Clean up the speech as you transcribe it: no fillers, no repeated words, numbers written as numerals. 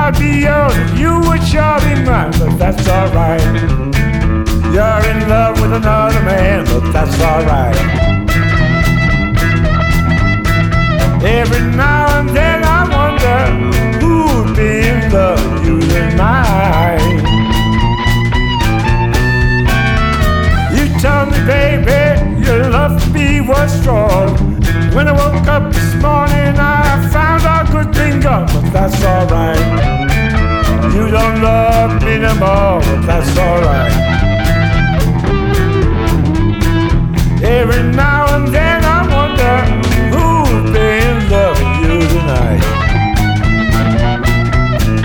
I'd be yours if you would sure be mine, but that's alright. You're in love with another man, but that's alright. Every now and then I wonder who'd be in love with you tonight. You told me, baby, your love for me was strong. When I woke up this morning, I found a good thing up, but that's alright.